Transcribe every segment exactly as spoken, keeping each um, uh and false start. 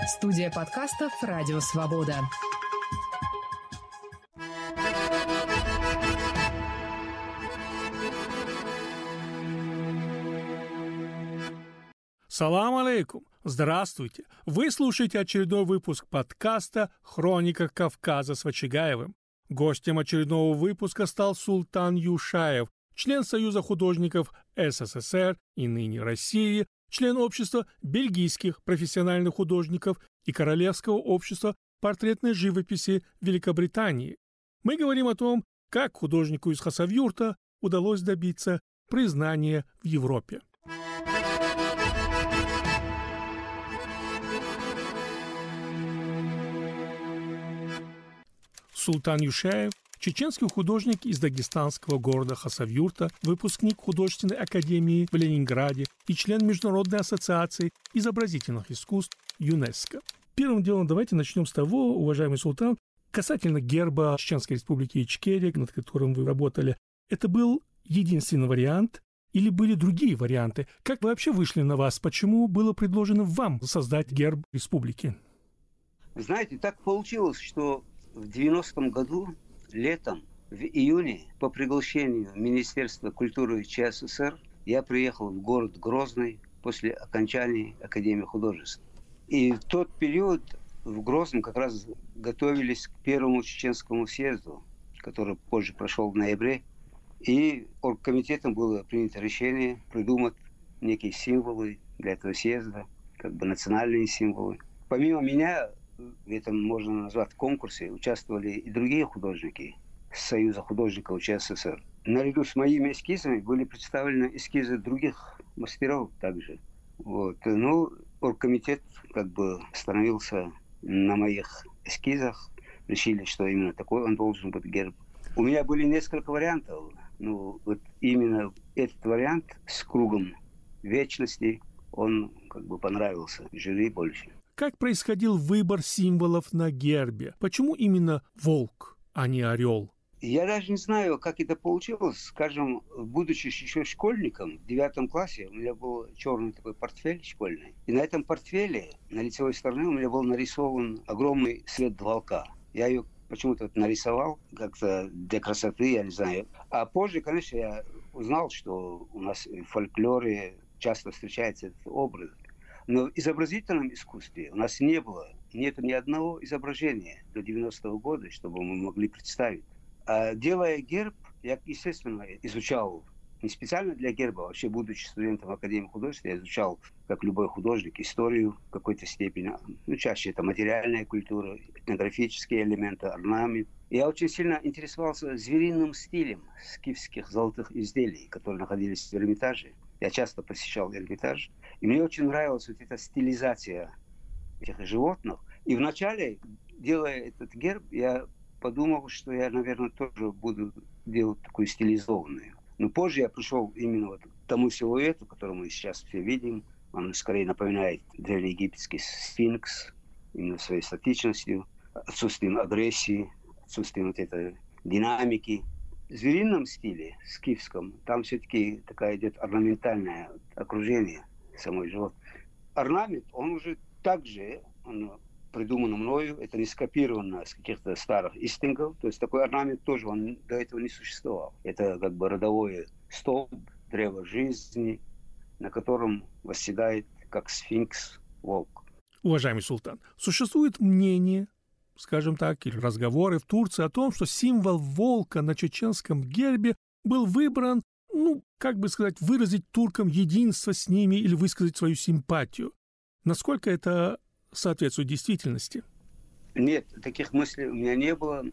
Студия подкастов «Радио Свобода». Салам алейкум! Здравствуйте! Вы слушаете очередной выпуск подкаста «Хроника Кавказа» с Вачигаевым. Гостем очередного выпуска стал Султан Юшаев, член Союза художников СССР и ныне России, член общества бельгийских профессиональных художников и Королевского общества портретной живописи Великобритании. Мы говорим о том, как художнику из Хасавюрта удалось добиться признания в Европе. Султан Юшаев – чеченский художник из дагестанского города Хасавюрта, выпускник художественной академии в Ленинграде и член Международной ассоциации изобразительных искусств ЮНЕСКО. Первым делом давайте начнем с того, уважаемый Султан, касательно герба Чеченской республики Ичкерия, над которым вы работали. Это был единственный вариант или были другие варианты? Как вы вообще вышли на вас? Почему было предложено вам создать герб республики? Знаете, так получилось, что в девяностом году, летом, в июне, по приглашению Министерства культуры ЧССР, я приехал в город Грозный после окончания Академии художеств. И в тот период в Грозном как раз готовились к первому чеченскому съезду, который позже прошел в ноябре. И оргкомитетом было принято решение придумать некие символы для этого съезда, как бы национальные символы. Помимо меня, в этом можно назвать конкурсе, участвовали и другие художники с Союза художников ЧССР. Наряду с моими эскизами были представлены эскизы других мастеров также. Вот. Ну, оргкомитет как бы остановился на моих эскизах, решили, что именно такой он должен быть герб. У меня были несколько вариантов. Ну, вот именно этот вариант с кругом вечности, он как бы понравился жюри больше. Как происходил выбор символов на гербе? Почему именно волк, а не орел? Я даже не знаю, как это получилось. Скажем, будучи еще школьником, в девятом классе у меня был черный такой портфель школьный. И на этом портфеле, на лицевой стороне, у меня был нарисован огромный след волка. Я ее почему-то нарисовал как-то для красоты, я не знаю. А позже, конечно, я узнал, что у нас в фольклоре часто встречается этот образ. Но в изобразительном искусстве у нас не было, нет ни одного изображения до девяностого года, чтобы мы могли представить. А делая герб, я, естественно, изучал не специально для герба, вообще, будучи студентом Академии художеств, я изучал, как любой художник, историю в какой-то степени. Ну, чаще это материальная культура, этнографические элементы, орнамент. Я очень сильно интересовался звериным стилем скифских золотых изделий, которые находились в Эрмитаже. Я часто посещал Эрмитаж, и мне очень нравилась вот эта стилизация этих животных. И вначале, делая этот герб, я подумал, что я, наверное, тоже буду делать такую стилизованную. Но позже я пришел именно вот к тому силуэту, который мы сейчас все видим. Он скорее напоминает древнеегипетский сфинкс, именно своей статичностью, отсутствием агрессии, отсутствием вот этой динамики. В зверином стиле, скифском, там все-таки такая идет орнаментальное окружение самой животной. Орнамент, он уже также он придуман мною, это не скопировано с каких-то старых истингов, то есть такой орнамент тоже он до этого не существовал. Это как бы родовой столб, древо жизни, на котором восседает как сфинкс волк. Уважаемый Султан, существует мнение, скажем так, или разговоры в Турции о том, что символ волка на чеченском гербе был выбран, ну, как бы сказать, выразить туркам единство с ними или высказать свою симпатию. Насколько это соответствует действительности? Нет, таких мыслей у меня не было.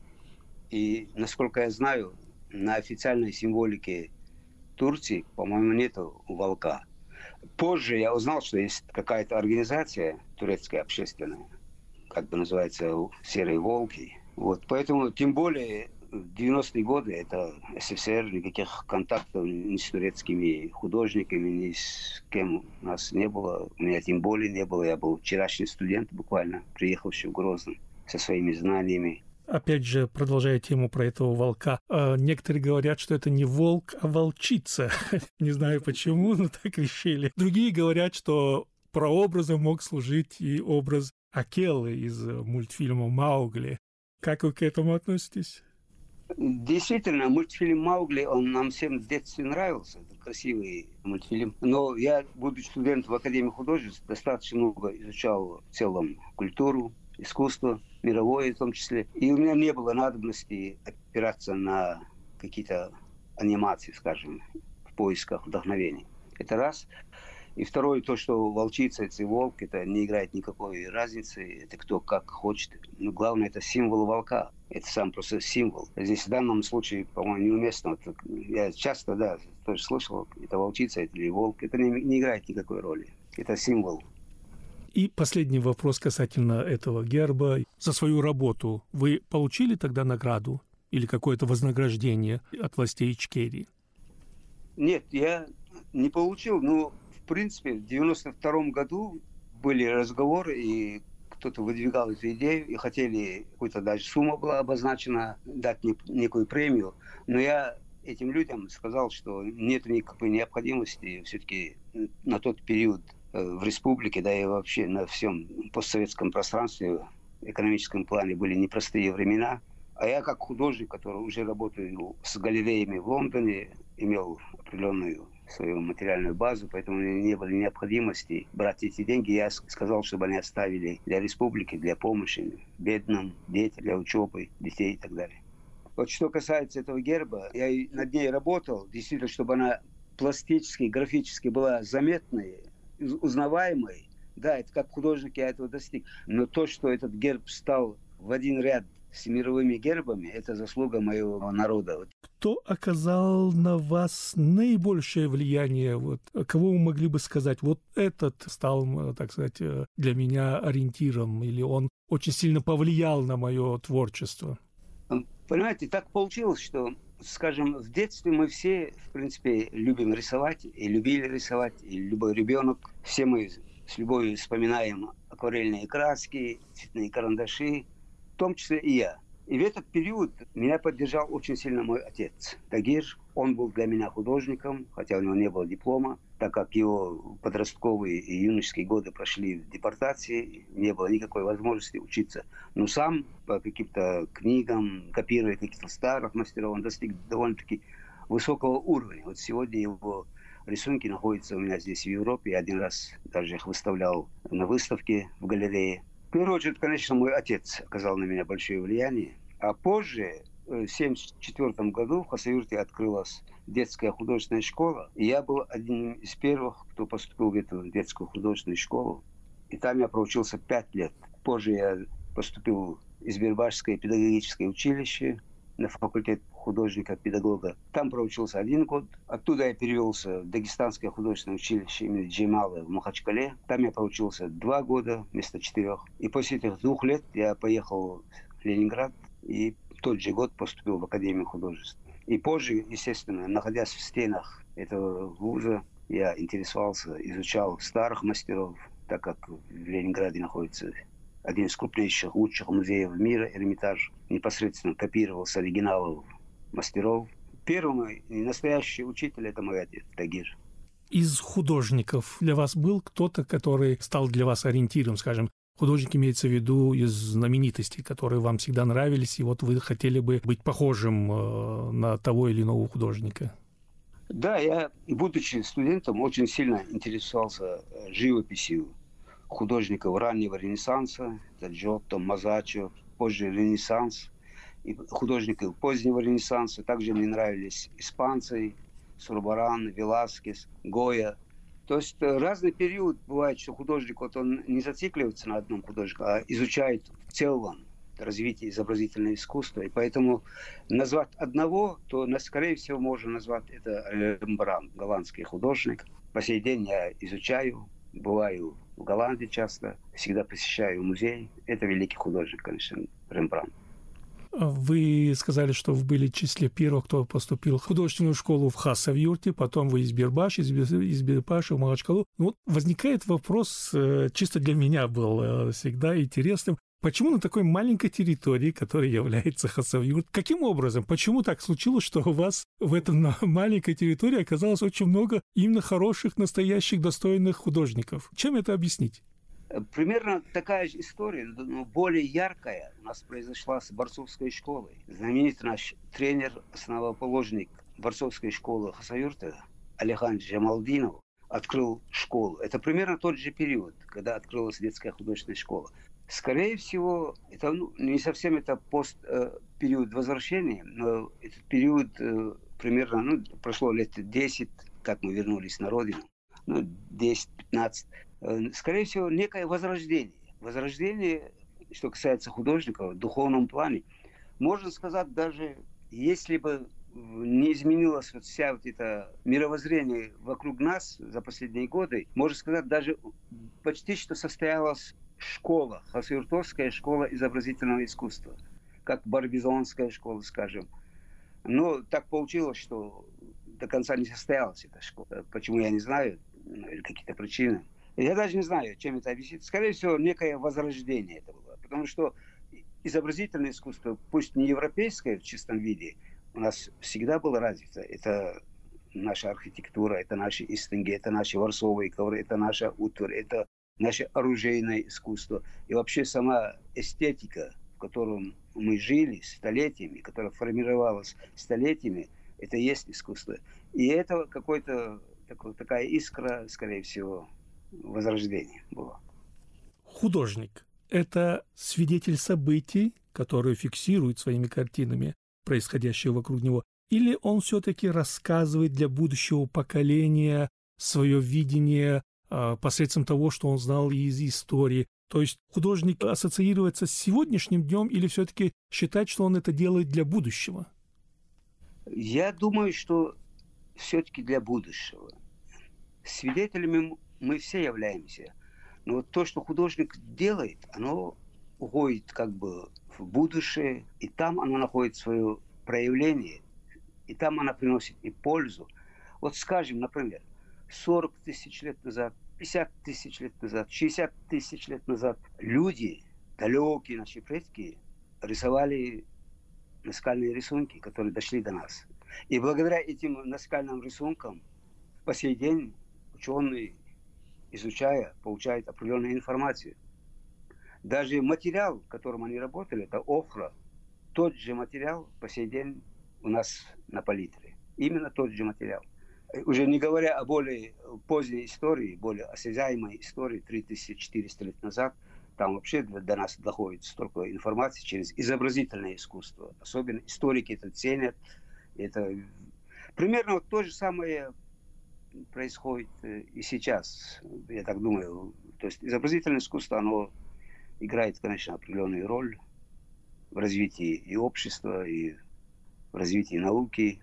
И, насколько я знаю, на официальной символике Турции, по-моему, нет волка. Позже я узнал, что есть какая-то организация турецкая общественная, как бы называется «Серые волки». Вот. Поэтому, тем более, в девяностые годы это СССР, никаких контактов ни с турецкими художниками, ни с кем у нас не было. У меня тем более не было. Я был вчерашний студент буквально, приехавший в Грозный со своими знаниями. Опять же, продолжая тему про этого волка, э, некоторые говорят, что это не волк, а волчица. Не знаю почему, но так решили. Другие говорят, что прообразом мог служить и образ Акелы из мультфильма «Маугли». Как вы к этому относитесь? Действительно, мультфильм «Маугли», он нам всем в детстве нравился. Это красивый мультфильм. Но я, будучи студентом в Академии художеств, достаточно много изучал в целом культуру, искусство, мировое в том числе. И у меня не было надобности опираться на какие-то анимации, скажем, в поисках вдохновения. Это раз. И второе, то, что волчица и волк, это не играет никакой разницы. Это кто как хочет. Но главное, это символ волка. Это сам просто символ. Здесь в данном случае, по-моему, неуместно. Вот, я часто, да, тоже слышал, это волчица, это или волк. Это не, не играет никакой роли. Это символ. И последний вопрос касательно этого герба. За свою работу вы получили тогда награду или какое-то вознаграждение от властей Ичкерии? Нет, я не получил. Ну, в принципе, в девяносто втором году были разговоры, и кто-то выдвигал эту идею, и хотели, какую-то даже сумма была обозначена, дать некую премию. Но я этим людям сказал, что нет никакой необходимости. Все-таки на тот период в республике, да и вообще на всем постсоветском пространстве, экономическом плане были непростые времена. А я как художник, который уже работаю с галереями в Лондоне, имел определенную свою материальную базу, поэтому не было необходимости брать эти деньги. Я сказал, чтобы они оставили для республики, для помощи бедным детям, для учебы детей и так далее. Вот что касается этого герба, я над ней работал, действительно, чтобы она пластически, графически была заметной, узнаваемой. Да, это как художник я этого достиг. Но то, что этот герб стал в один ряд с мировыми гербами, это заслуга моего народа. Кто оказал на вас наибольшее влияние? Вот, кого вы могли бы сказать, вот этот стал, так сказать, для меня ориентиром, или он очень сильно повлиял на мое творчество? Понимаете, так получилось, что, скажем, в детстве мы все, в принципе, любим рисовать, и любили рисовать, и любой ребенок. Все мы с любовью вспоминаем акварельные краски, цветные карандаши, в том числе и я. И в этот период меня поддержал очень сильно мой отец Тагир. Он был для меня художником, хотя у него не было диплома, так как его подростковые и юношеские годы прошли в депортации, не было никакой возможности учиться. Но сам по каким-то книгам, копируя каких-то старых мастеров, он достиг довольно-таки высокого уровня. Вот сегодня его рисунки находятся у меня здесь в Европе. Я один раз даже их выставлял на выставке в галерее. В первую очередь, конечно, мой отец оказал на меня большое влияние. А позже, в семьдесят четвёртом году, в Хасавюрте открылась детская художественная школа. И я был одним из первых, кто поступил в эту детскую художественную школу. И там я проучился пять лет. Позже я поступил в Избербашское педагогическое училище на факультет художника-педагога. Там проучился один год. Оттуда я перевелся в Дагестанское художественное училище имени Джемала в Махачкале. Там я проучился два года вместо четырех. И после этих двух лет я поехал в Ленинград и в тот же год поступил в Академию художеств. И позже, естественно, находясь в стенах этого вуза, я интересовался, изучал старых мастеров, так как в Ленинграде находится один из крупнейших, лучших музеев мира, Эрмитаж, непосредственно копировал с оригиналов мастеров. Первый мой настоящий учитель – это мой отец Тагир. Из художников для вас был кто-то, который стал для вас ориентиром, скажем, художник имеется в виду из знаменитостей, которые вам всегда нравились, и вот вы хотели бы быть похожим э, на того или иного художника? Да, я, будучи студентом, очень сильно интересовался живописью художников раннего Ренессанса, это Джотто, Мазаччо, позже Ренессанс, и художников позднего Ренессанса. Также мне нравились испанцы, Сурбаран, Веласкес, Гойя. То есть разный период бывает, что художник, вот он не зацикливается на одном художнике, а изучает в целом развитие изобразительного искусства. И поэтому назвать одного, то, скорее всего, можно назвать это Рембрандт, голландский художник. По сей день я изучаю, бываю в Голландии часто, всегда посещаю музей. Это великий художник, конечно, Рембрандт. Вы сказали, что вы были в числе первых, кто поступил в художественную школу в Хасавюрте, потом вы из Бирбаш, из Бирбаша в Махачкалу. Ну, вот возникает вопрос, чисто для меня был всегда интересным. Почему на такой маленькой территории, которая является Хасавюрт, каким образом, почему так случилось, что у вас в этой маленькой территории оказалось очень много именно хороших, настоящих, достойных художников? Чем это объяснить? Примерно такая же история, но более яркая у нас произошла с борцовской школой. Знаменитый наш тренер, основоположник борцовской школы Хасавюрта Алихан Джамалдинов открыл школу. Это примерно тот же период, когда открылась детская художественная школа. Скорее всего, это ну, не совсем это пост, э, период возвращения, но этот период э, примерно, ну, прошло лет десять, как мы вернулись на родину, ну, десять-пятнадцать. Э, скорее всего, некое возрождение. Возрождение, что касается художников, в духовном плане. Можно сказать, даже если бы не изменилось вот вся вот это мировоззрение вокруг нас за последние годы, можно сказать, даже почти что состоялась школа, хасавюртовская школа изобразительного искусства, как барбизонская школа, скажем. Но так получилось, что до конца не состоялась эта школа. Почему, я не знаю, или какие-то причины. Я даже не знаю, чем это объяснить. Скорее всего, некое возрождение это было. Потому что изобразительное искусство, пусть не европейское в чистом виде, у нас всегда было развито. Это наша архитектура, это наши истинги, это наши ворсовые ковры, это наша утварь, это наше оружейное искусство. И вообще сама эстетика, в котором мы жили столетиями, которая формировалась столетиями, это и есть искусство. И это какой-то такой, такая искра, скорее всего, возрождения была. Художник – это свидетель событий, которые фиксирует своими картинами происходящее вокруг него, или он все-таки рассказывает для будущего поколения свое видение э, посредством того, что он знал из истории. То есть художник ассоциируется с сегодняшним днем или все-таки считать, что он это делает для будущего? Я думаю, что все-таки для будущего. Свидетелями мы все являемся. Но вот то, что художник делает, оно уходит как бы в будущее, и там оно находит свое проявление, и там оно приносит и пользу. Вот скажем, например, сорок тысяч лет назад, пятьдесят тысяч лет назад, шестьдесят тысяч лет назад люди, далекие наши предки, рисовали наскальные рисунки, которые дошли до нас. И благодаря этим наскальным рисункам по сей день ученые, изучая, получают определенную информацию. Даже материал, которым они работали, это охра, тот же материал по сей день у нас на палитре. Именно тот же материал. Уже не говоря о более поздней истории, более осязаемой истории три тысячи четыреста лет назад, там вообще до нас доходит столько информации через изобразительное искусство. Особенно историки это ценят. Это примерно вот то же самое происходит и сейчас, я так думаю. То есть изобразительное искусство, оно играет, конечно, определенную роль в развитии и общества, и в развитии науки.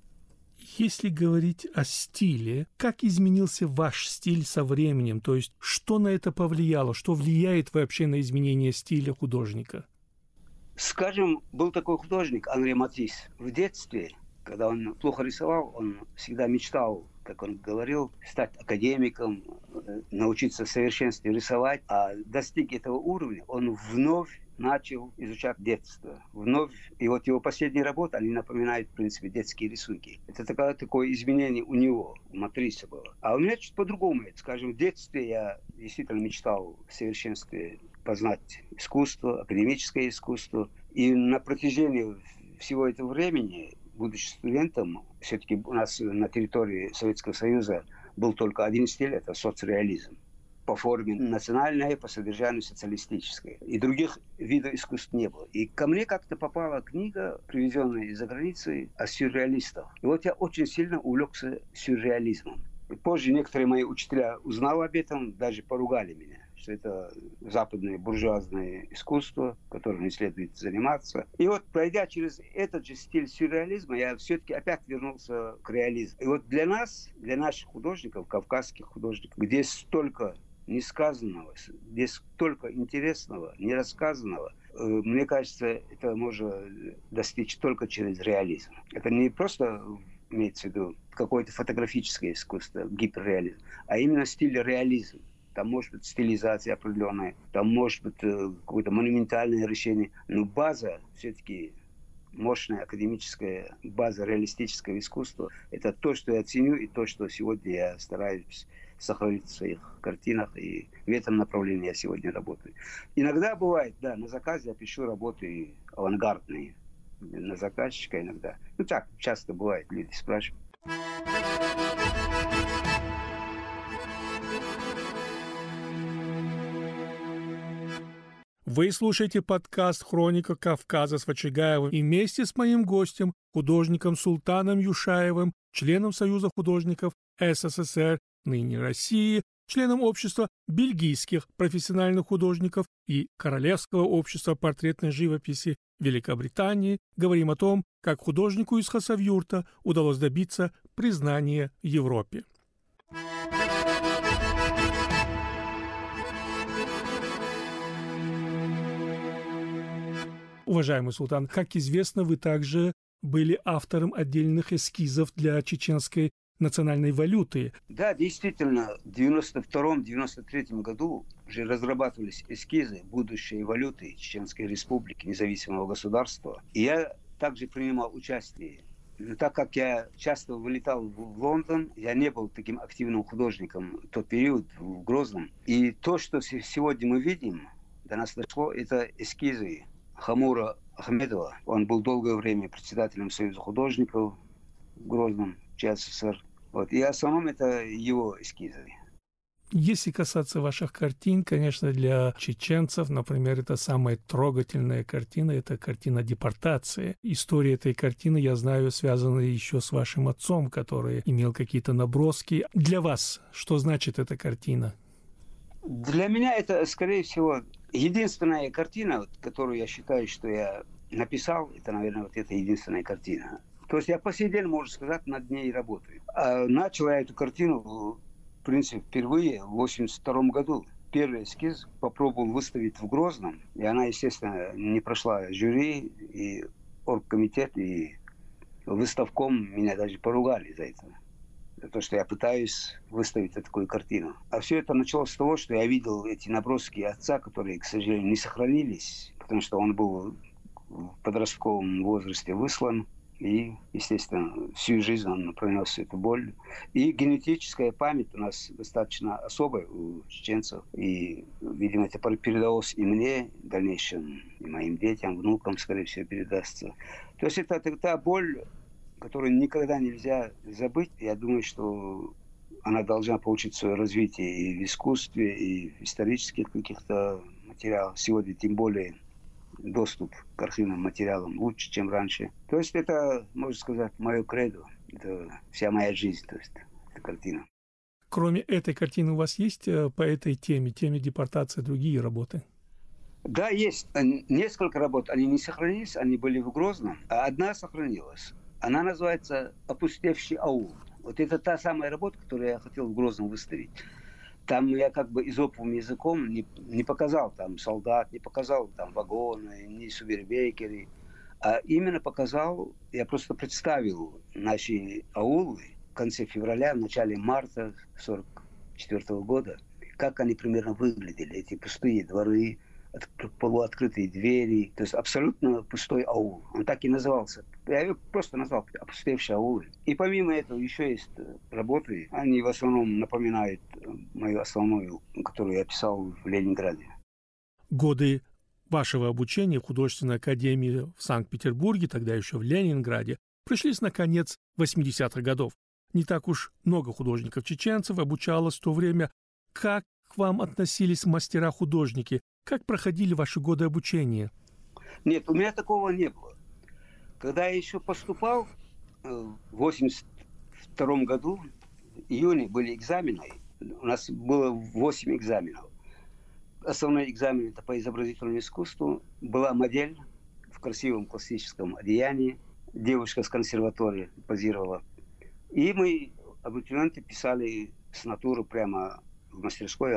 Если говорить о стиле, как изменился ваш стиль со временем? То есть что на это повлияло? Что влияет вообще на изменение стиля художника? Скажем, был такой художник Анри Матисс. В детстве, когда он плохо рисовал, он всегда мечтал, как он говорил, стать академиком, научиться в совершенстве рисовать. А достиг этого уровня, он вновь начал изучать детство. Вновь, и вот его последние работы, они напоминают, в принципе, детские рисунки. Это такое, такое изменение у него, у Матисса было. А у меня чуть по-другому. Скажем, в детстве я действительно мечтал в совершенстве познать искусство, академическое искусство. И на протяжении всего этого времени, будучи студентом, все-таки у нас на территории Советского Союза был только один стиль, это соцреализм. По форме национальное, по содержанию социалистическое. И других видов искусств не было. И ко мне как-то попала книга, привезенная из-за границы, о сюрреалистах. И вот я очень сильно увлекся сюрреализмом. И позже некоторые мои учителя узнали об этом, даже поругали меня, что это западное буржуазное искусство, которым не следует заниматься. И вот, пройдя через этот же стиль сюрреализма, я все-таки опять вернулся к реализму. И вот для нас, для наших художников, кавказских художников, где столько несказанного, где столько интересного, нерассказанного, мне кажется, это можно достичь только через реализм. Это не просто имеется в виду какое-то фотографическое искусство, гиперреализм, а именно стиль реализм. там может быть стилизация определенная, там может быть какое-то монументальное решение. Но база все-таки мощная академическая база реалистического искусства. Это то, что я ценю, и то, что сегодня я стараюсь сохранить в своих картинах. И в этом направлении я сегодня работаю. Иногда бывает, да, на заказ я пишу работы авангардные. На заказчика иногда. Ну так, часто бывает, люди спрашивают. Вы слушаете подкаст «Хроника Кавказа» с Вачигаевым и вместе с моим гостем, художником Султаном Юшаевым, членом Союза художников СССР, ныне России, членом общества бельгийских профессиональных художников и Королевского общества портретной живописи Великобритании, говорим о том, как художнику из Хасавюрта удалось добиться признания в Европе. Уважаемый Султан, как известно, вы также были автором отдельных эскизов для чеченской национальной валюты. Да, действительно, в девяносто втором — девяносто третьем году уже разрабатывались эскизы будущей валюты Чеченской Республики, независимого государства. И я также принимал участие. Но так как я часто вылетал в Лондон, я не был таким активным художником в тот период в Грозном. И то, что сегодня мы видим, до нас дошло, это эскизы Хамура Ахмедова. Он был долгое время председателем Союза художников в Грозном, в ЧССР. Вот. И в основном это его эскизы. Если касаться ваших картин, конечно, для чеченцев, например, это самая трогательная картина, это картина депортации. История этой картины, я знаю, связана еще с вашим отцом, который имел какие-то наброски. Для вас что значит эта картина? Для меня это, скорее всего, единственная картина, которую я считаю, что я написал, это, наверное, вот эта единственная картина. То есть я по сей день, можно сказать, над ней работаю. А начал я эту картину, в принципе, впервые в восемьдесят втором году. Первый эскиз попробовал выставить в Грозном, и она, естественно, не прошла жюри, и оргкомитет, и выставком меня даже поругали за это. За то, что я пытаюсь выставить такую картину. А все это началось с того, что я видел эти наброски отца, которые, к сожалению, не сохранились, потому что он был в подростковом возрасте выслан. И, естественно, всю жизнь он пронес эту боль. И генетическая память у нас достаточно особая у чеченцев. И, видимо, это передалось и мне, в дальнейшем, и моим детям, внукам, скорее всего, передастся. То есть это та боль, которую никогда нельзя забыть. Я думаю, что она должна получить свое развитие и в искусстве, и в исторических каких-то материалах. Сегодня тем более доступ к архивным материалам лучше, чем раньше. То есть это, можно сказать, мое кредо. Это вся моя жизнь, то есть эта картина. Кроме этой картины у вас есть по этой теме, теме депортации, другие работы? Да, есть. Несколько работ. Они не сохранились, они были в Грозном, а одна сохранилась. Она называется «Опустевший аул». Вот это та самая работа, которую я хотел в Грозном выставить. Там я как бы изоповым языком не, не показал там солдат, не показал там вагоны, ни сувербекеры, а именно показал, я просто представил наши аулы в конце февраля, в начале марта сорок четвёртого года, как они примерно выглядели, эти пустые дворы, полуоткрытые двери, то есть абсолютно пустой аул. Он так и назывался. Я его просто назвал «Опустевший аул». И помимо этого еще есть работы. Они в основном напоминают мою основную, которую я писал в Ленинграде. Годы вашего обучения в художественной академии в Санкт-Петербурге, тогда еще в Ленинграде, пришлись на конец восьмидесятых годов. Не так уж много художников-чеченцев обучалось в то время. Как к вам относились мастера-художники? Как проходили ваши годы обучения? Нет, у меня такого не было. Когда я еще поступал, в восемьдесят втором году, в июне были экзамены. У нас было восемь экзаменов. Основной экзамен – это по изобразительному искусству. Была модель в красивом классическом одеянии. Девушка с консерватории позировала. И мы, абитуриенты, писали с натуры прямо в мастерской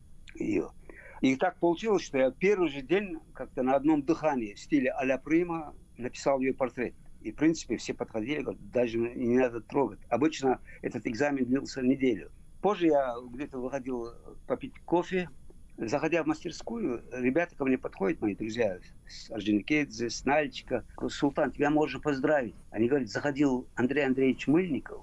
ее. И так получилось, что я первый же день как-то на одном дыхании в стиле а-ля Прима написал ее портрет. И, в принципе, все подходили, говорят, даже не надо трогать. Обычно этот экзамен длился неделю. Позже я где-то выходил попить кофе. Заходя в мастерскую, ребята ко мне подходят, мои друзья, с Орджоникидзе, с Нальчика. Султан, тебя можно поздравить. Они говорят, заходил Андрей Андреевич Мыльников,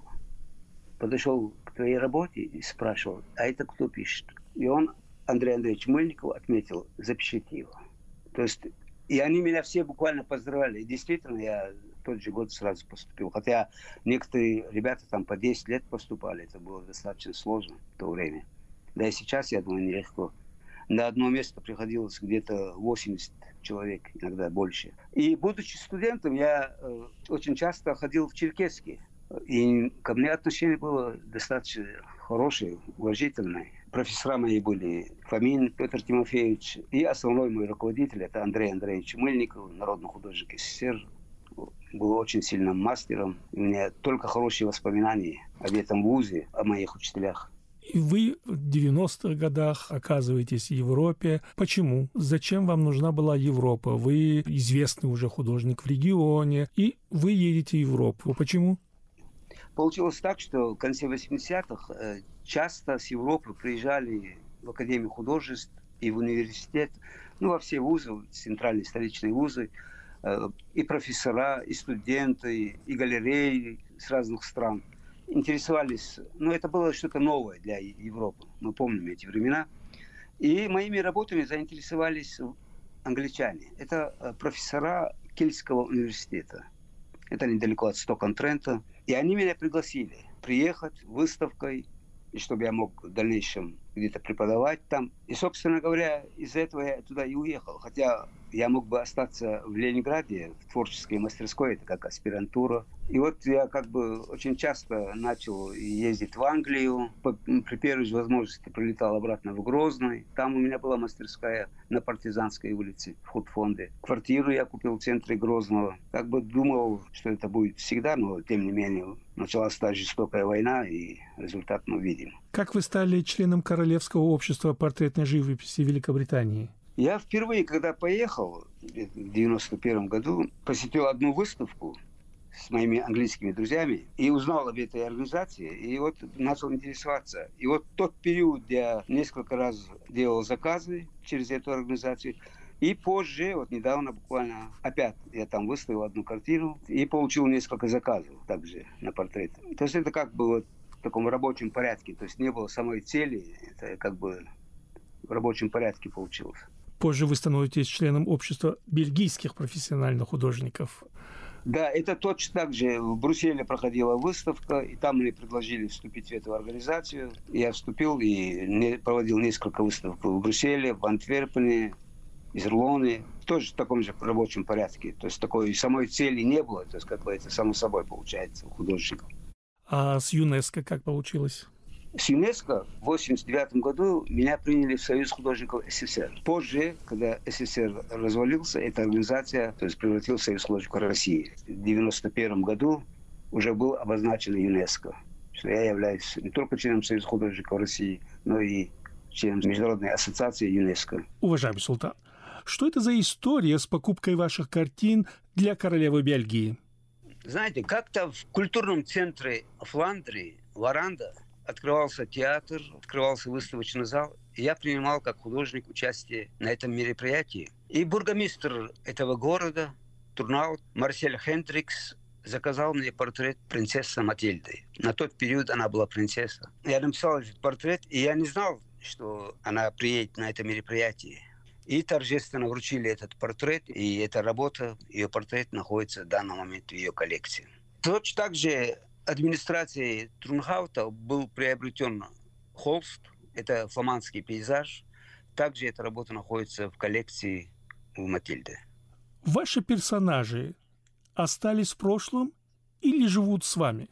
подошел к твоей работе и спрашивал, а это кто пишет? И он, Андрей Андреевич Мыльников, отметил, запишите его. То есть, и они меня все буквально поздравляли. И действительно, я в тот же год сразу поступил. Хотя некоторые ребята там по десять лет поступали. Это было достаточно сложно в то время. Да и сейчас, я думаю, нелегко. На одно место приходилось где-то восемьдесят человек, иногда больше. И будучи студентом, я э, очень часто ходил в Черкесский. И ко мне отношение было достаточно хорошее, уважительное. Профессора мои были Фомин Петр Тимофеевич. И основной мой руководитель, это Андрей Андреевич Мыльников, народный художник СССР. Был очень сильным мастером. У меня только хорошие воспоминания об этом вузе, о моих учителях. И вы в девяностых годах оказываетесь в Европе. Почему? Зачем вам нужна была Европа? Вы известный уже художник в регионе, и вы едете в Европу. Почему? Получилось так, что в конце восьмидесятых часто с Европы приезжали в Академию художеств и в университет, ну, во все вузы, центральные столичные вузы, и профессора, и студенты, и галереи с разных стран. Интересовались, ну, это было что-то новое для Европы, мы помним эти времена. И моими работами заинтересовались англичане. Это профессора Кельтского университета. Это недалеко от Сток-он-Трента. И они меня пригласили приехать выставкой, и чтобы я мог в дальнейшем где-то преподавать там. И, собственно говоря, из-за этого я туда и уехал. Хотя я мог бы остаться в Ленинграде, в творческой мастерской, это как аспирантура. И вот я как бы очень часто начал ездить в Англию. При первой же возможности прилетал обратно в Грозный. Там у меня была мастерская на Партизанской улице, в худфонде. Квартиру я купил в центре Грозного. Как бы думал, что это будет всегда, но тем не менее началась та жестокая война, и результат мы видим. Как вы стали членом Королевского общества портретной живописи Великобритании? Я впервые, когда поехал в девяносто первом году, посетил одну выставку с моими английскими друзьями и узнал об этой организации, и вот начал интересоваться. И вот тот период я несколько раз делал заказы через эту организацию, и позже, вот недавно буквально, опять я там выставил одну картину и получил несколько заказов также на портреты. То есть это как бы вот в таком рабочем порядке, то есть не было самой цели, это как бы в рабочем порядке получилось. Позже вы становитесь членом общества бельгийских профессиональных художников. Да, это точно так же. В Брюсселе проходила выставка, и там мне предложили вступить в эту организацию. Я вступил и проводил несколько выставок в Брюсселе, в Антверпене, Изерлоне, тоже в таком же рабочем порядке. То есть такой самой цели не было, то есть как бы это само собой получается у художников. А с ЮНЕСКО как получилось? С ЮНЕСКО в восемьдесят девятом году меня приняли в Союз художников СССР. Позже, когда СССР развалился, эта организация, то есть, превратилась в Союз художников России. В девяносто первом году уже был обозначен ЮНЕСКО, что я являюсь не только членом Союза художников России, но и членом Международной ассоциации ЮНЕСКО. Уважаемый Султан, что это за история с покупкой ваших картин для королевы Бельгии? Знаете, как-то в культурном центре Фландрии, Варанда, открывался театр, открывался выставочный зал. И я принимал как художник участие на этом мероприятии. И бургомистр этого города, Турнау, Марсель Хендрикс, заказал мне портрет принцессы Матильды. На тот период она была принцесса. Я написал этот портрет, и я не знал, что она приедет на это мероприятие. И торжественно вручили этот портрет, и эта работа, ее портрет находится в данный момент в ее коллекции. Точно так же администрацией Трунхаута был приобретен холст, это фламандский пейзаж. Также эта работа находится в коллекции у Матильды. Ваши персонажи остались в прошлом или живут с вами?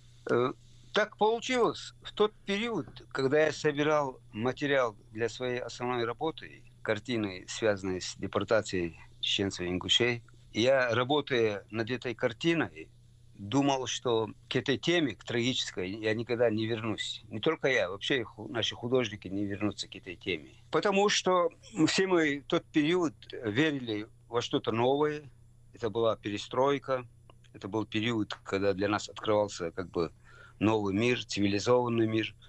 Э, так получилось. В тот период, когда я собирал материал для своей основной работы, картины, связанные с депортацией чеченцев и ингушей, я, работая над этой картиной, думал, что к этой теме, к трагической, я никогда не вернусь. Не только я, вообще наши художники не вернутся к этой теме. Потому что все мы в тот период верили во что-то новое. Это была перестройка. Это был период, когда для нас открывался как бы новый мир, цивилизованный мир.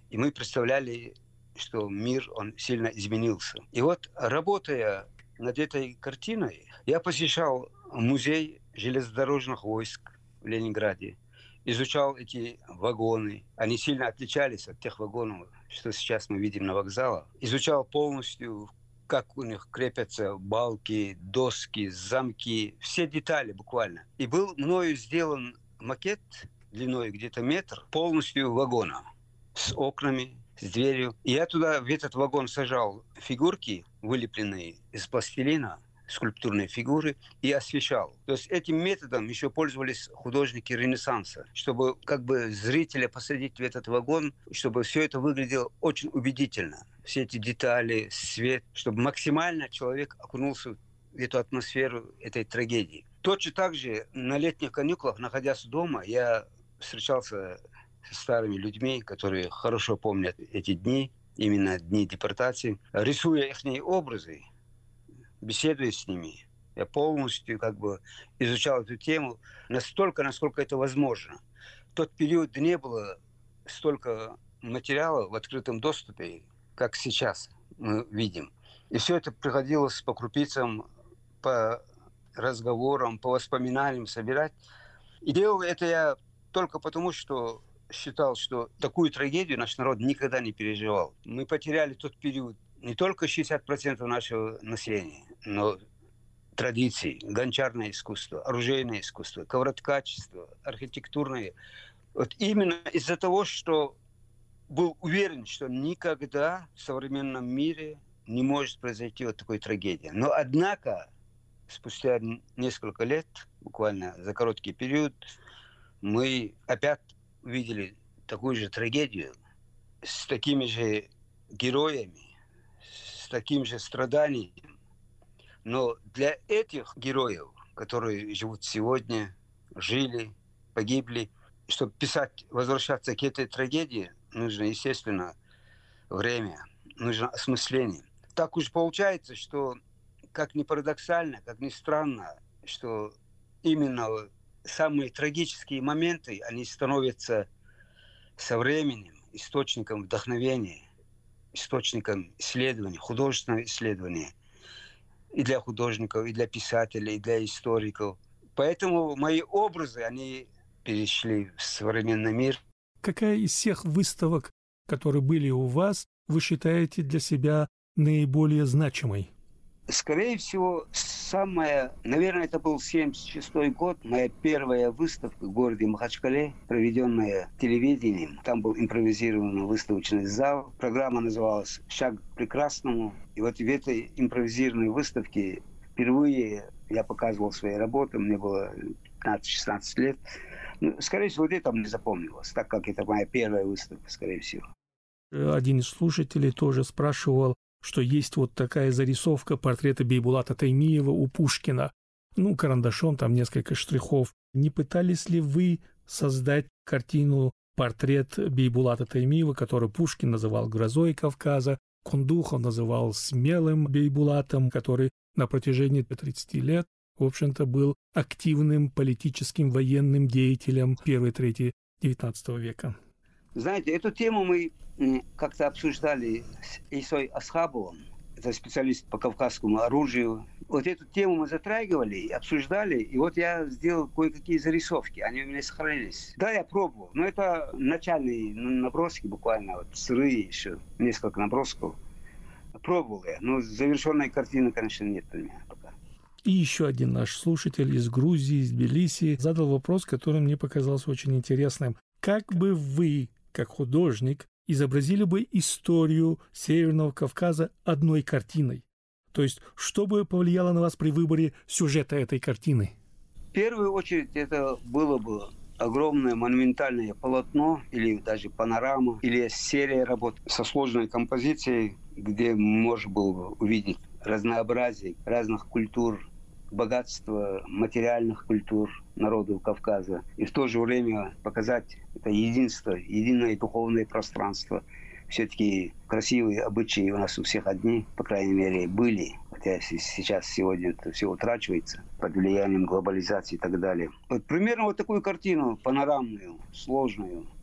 И мы представляли, что мир, он сильно изменился. И вот, работая над этой картиной, я посещал музей железнодорожных войск в Ленинграде, изучал эти вагоны. Они сильно отличались от тех вагонов, что сейчас мы видим на вокзалах. Изучал полностью, как у них крепятся балки, доски, замки, все детали буквально. И был мною сделан макет длиной где-то метр, полностью вагона, с окнами, с дверью. И я туда, в этот вагон сажал фигурки, вылепленные из пластилина, скульптурные фигуры, и освещал. То есть этим методом еще пользовались художники Ренессанса, чтобы как бы зрителя посадить в этот вагон, чтобы все это выглядело очень убедительно. Все эти детали, свет, чтобы максимально человек окунулся в эту атмосферу этой трагедии. Точно так же на летних каникулах, находясь дома, я встречался со старыми людьми, которые хорошо помнят эти дни, именно дни депортации, рисуя их образы, беседуя с ними. Я полностью как бы изучал эту тему настолько, насколько это возможно. В тот период не было столько материала в открытом доступе, как сейчас мы видим. И все это приходилось по крупицам, по разговорам, по воспоминаниям собирать. И делал это я только потому, что считал, что такую трагедию наш народ никогда не переживал. Мы потеряли тот период не только шестьдесят процентов нашего населения, но традиции, гончарное искусство, оружейное искусство, ковроткачество, архитектурное. Вот именно из-за того, что был уверен, что никогда в современном мире не может произойти вот такой трагедии. Но однако, спустя несколько лет, буквально за короткий период, мы опять увидели такую же трагедию с такими же героями, с таким же страданием. Но для этих героев, которые живут сегодня, жили, погибли, чтобы писать, возвращаться к этой трагедии, нужно, естественно, время, нужно осмысление. Так уж получается, что, как ни парадоксально, как ни странно, что именно самые трагические моменты, они становятся со временем источником вдохновения, источником исследования, художественного исследования и для художников, и для писателей, и для историков. Поэтому мои образы, они перешли в современный мир. Какая из всех выставок, которые были у вас, вы считаете для себя наиболее значимой? Скорее всего, самая, наверное, это был семьдесят шестой год, моя первая выставка в городе Махачкале, проведенная телевидением. Там был импровизированный выставочный зал. Программа называлась «Шаг к прекрасному». И вот в этой импровизированной выставке впервые я показывал свои работы. Мне было пятнадцать-шестнадцать лет. Ну, скорее всего, вот это мне запомнилось, так как это моя первая выставка, скорее всего. Один из слушателей тоже спрашивал, что есть вот такая зарисовка портрета Бейбулата Таймиева у Пушкина. Ну, карандашом, там несколько штрихов. Не пытались ли вы создать картину, портрет Бейбулата Таймиева, который Пушкин называл «Грозой Кавказа», Кундухов называл «Смелым Бейбулатом», который на протяжении тридцати лет, в общем-то, был активным политическим военным деятелем первой трети девятнадцатого века? Знаете, эту тему мы как-то обсуждали с Исой Асхабовым, это специалист по кавказскому оружию. Вот эту тему мы затрагивали, обсуждали, и вот я сделал кое-какие зарисовки, они у меня сохранились. Да, я пробовал, но это начальные наброски буквально, вот сырые еще, несколько набросков. Пробовал я, но завершенной картины, конечно, нет у меня пока. И еще один наш слушатель из Грузии, из Тбилиси, задал вопрос, который мне показался очень интересным. Как бы вы, как художник, изобразили бы историю Северного Кавказа одной картиной? То есть, что бы повлияло на вас при выборе сюжета этой картины? В первую очередь, это было бы огромное монументальное полотно, или даже панорама, или серия работ со сложной композицией, где можно было бы увидеть разнообразие разных культур, богатство материальных культур народов Кавказа. И в то же время показать это единство, единое духовное пространство. Все-таки красивые обычаи у нас у всех одни, по крайней мере, были. Хотя сейчас, сегодня это все утрачивается под влиянием глобализации и так далее. Вот примерно вот такую картину, панорамную, сложную,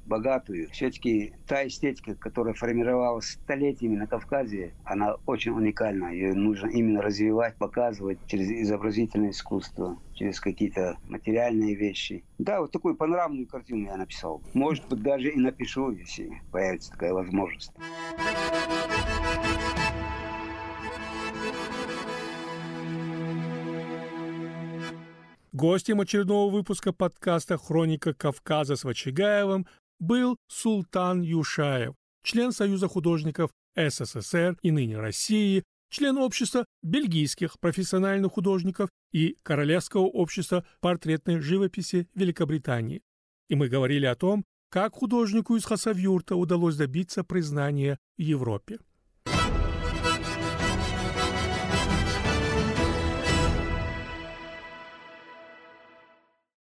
богатую. Все-таки та эстетика, которая формировалась столетиями на Кавказе, она очень уникальна. Ее нужно именно развивать, показывать через изобразительное искусство, через какие-то материальные вещи. Да, вот такую панорамную картину я написал. Может быть, даже и напишу, если появится такая возможность. Гостем очередного выпуска подкаста «Хроника Кавказа» с Вачигаевым был Султан Юшаев, член Союза художников СССР и ныне России, член общества бельгийских профессиональных художников и Королевского общества портретной живописи Великобритании. И мы говорили о том, как художнику из Хасавюрта удалось добиться признания в Европе.